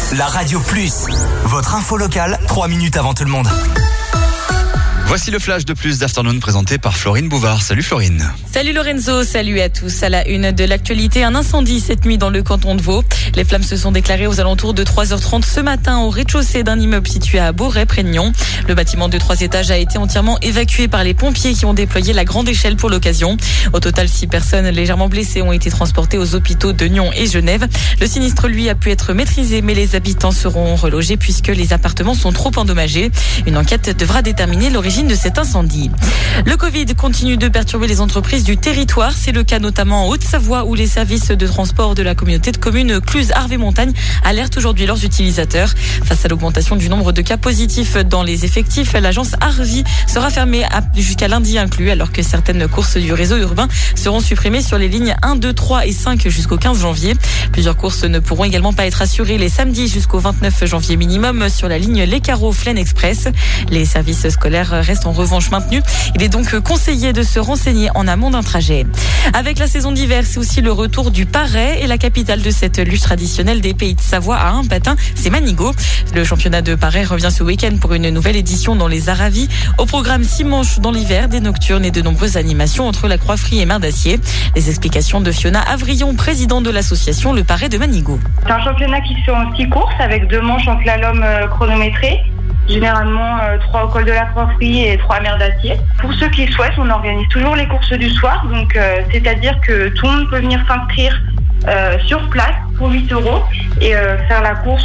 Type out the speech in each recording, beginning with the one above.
la Radio Plus. Votre info locale, 3 minutes avant tout le monde. Voici le flash de Plus d'Afternoon présenté par Florine Bouvard. Salut Florine. Salut Lorenzo, salut à tous. À la une de l'actualité, un incendie cette nuit dans le canton de Vaud. Les flammes se sont déclarées aux alentours de 3h30 ce matin au rez-de-chaussée d'un immeuble situé à Beauvais-Prégnon. Le bâtiment de 3 étages a été entièrement évacué par les pompiers qui ont déployé la grande échelle pour l'occasion. Au total, 6 personnes légèrement blessées ont été transportées aux hôpitaux de Nyon et Genève. Le sinistre, lui, a pu être maîtrisé, mais les habitants seront relogés puisque les appartements sont trop endommagés. Une enquête devra déterminer l'origine de cet incendie. Le Covid continue de perturber les entreprises du territoire. C'est le cas notamment en Haute-Savoie où les services de transport de la communauté de communes Cluse-Arves-et-Montagne alertent aujourd'hui leurs utilisateurs. Face à l'augmentation du nombre de cas positifs dans les effectifs, l'agence Arvi sera fermée jusqu'à lundi inclus, alors que certaines courses du réseau urbain seront supprimées sur les lignes 1, 2, 3 et 5 jusqu'au 15 janvier. Plusieurs courses ne pourront également pas être assurées les samedis jusqu'au 29 janvier minimum sur la ligne Les Carreaux Flaine Express. Les services scolaires restent en revanche maintenus. Il est donc conseillé de se renseigner en amont d'un trajet. Avec la saison d'hiver, c'est aussi le retour du paray et la capitale de cette lutte traditionnelle des Pays de Savoie à un patin, c'est Manigot. Le championnat de paray revient ce week-end pour une nouvelle édition dans les Aravis. Au programme 6 manches dans l'hiver, des nocturnes et de nombreuses animations entre la Croix-Frie et Mer d'Acier. Les explications de Fiona Avrillon, présidente de l'association Le Paray de Manigot. C'est un championnat qui se fait en 6 courses avec 2 manches en slalom chronométré. Généralement 3 au col de la Croix-Frie et 3 à Mer d'Acier. Pour ceux qui souhaitent, on organise toujours les courses du soir, donc c'est-à-dire que tout le monde peut venir s'inscrire sur place pour 8 € et faire la course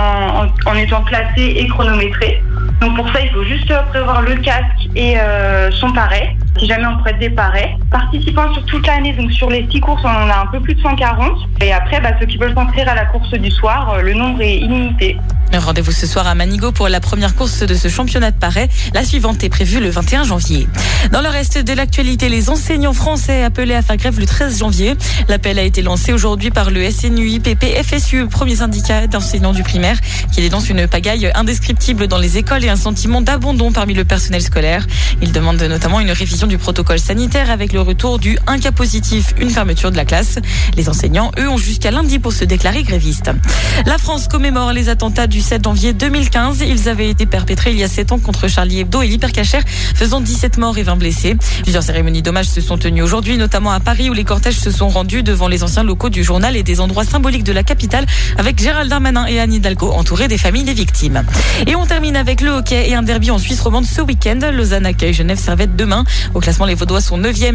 en étant classé et chronométré. Donc pour ça, il faut juste prévoir le casque et son paray, si jamais on prête des parets. Participants sur toute l'année, donc sur les 6 courses, on en a un peu plus de 140. Et après, ceux qui veulent s'inscrire à la course du soir, le nombre est illimité. Rendez-vous ce soir à Manigot pour la première course de ce championnat de paray. La suivante est prévue le 21 janvier. Dans le reste de l'actualité, les enseignants français appelés à faire grève le 13 janvier. L'appel a été lancé aujourd'hui par le SNUIPP-FSU, premier syndicat d'enseignants du primaire, qui dénonce une pagaille indescriptible dans les écoles et un sentiment d'abandon parmi le personnel scolaire. Il demande notamment une révision du protocole sanitaire avec le retour du 1 cas positif, une fermeture de la classe. Les enseignants, eux, ont jusqu'à lundi pour se déclarer grévistes. La France commémore les attentats du 7 janvier 2015. Ils avaient été perpétrés il y a 7 ans contre Charlie Hebdo et l'Hypercacher, faisant 17 morts et 20 blessés. Plusieurs cérémonies d'hommage se sont tenues aujourd'hui, notamment à Paris où les cortèges se sont rendus devant les anciens locaux du journal et des endroits symboliques de la capitale, avec Gérald Darmanin et Anne Hidalgo entourés des familles des victimes. Et on termine avec le hockey et un derby en Suisse romande ce week-end. Lausanne accueille Genève Servette demain. Au classement, les Vaudois sont 9e.